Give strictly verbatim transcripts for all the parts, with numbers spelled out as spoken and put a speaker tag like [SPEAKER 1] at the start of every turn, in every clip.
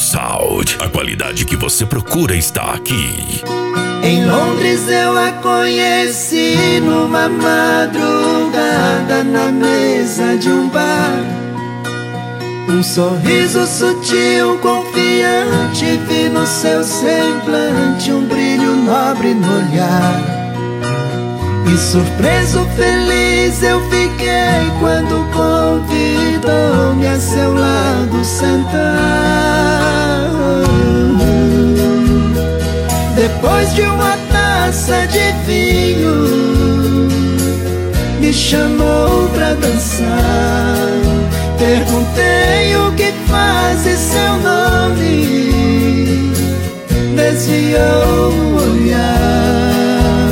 [SPEAKER 1] Sound. A qualidade que você procura está aqui.
[SPEAKER 2] Em Londres eu a conheci numa madrugada na mesa de um bar. Um sorriso sutil, confiante, vi no seu semblante um brilho nobre no olhar. E surpreso, feliz eu fiquei quando convidou-me a seu lado sentar. Depois de uma taça de vinho, me chamou pra dançar. Perguntei o que faz e seu nome, desviou o olhar,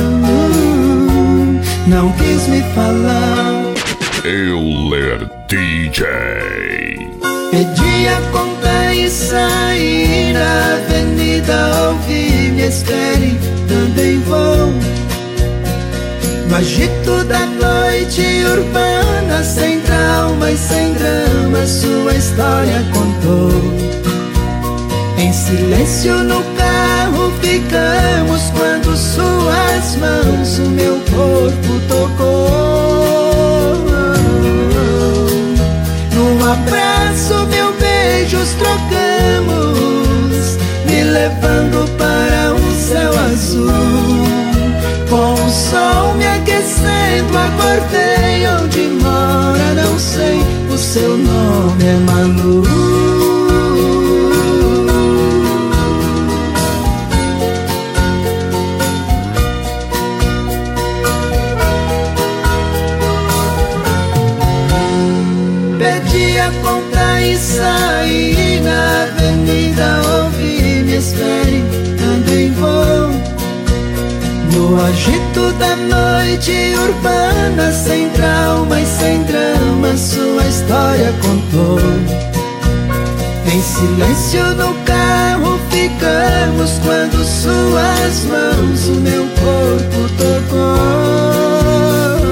[SPEAKER 2] não quis me falar.
[SPEAKER 1] Euler D J.
[SPEAKER 2] Pedi a conta e saí na avenida, ouvi, me espere, também vou. No agito da noite urbana, sem trauma e sem drama, sua história contou. Em silêncio no carro ficamos quando suas mãos o meu corpo tocou. Num abraço, mil beijos trocamos, me levando para um céu azul. Com o sol me aquecendo, acordei onde mora, não sei, o seu nome é Malu. Pedi a conta e saí na avenida, ouvi, me espere, também vou. No agito da noite urbana, sem trauma e sem drama, sua história contou. Em silêncio no carro ficamos quando suas mãos o meu corpo tocou.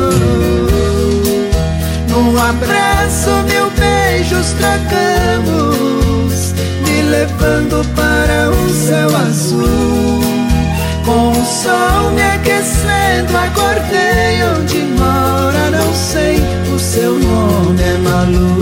[SPEAKER 2] Num abraço, mil beijos trocamos, me levando para um céu azul. Com o sol me aquecendo, acordei onde mora, não sei, o seu nome é Malu.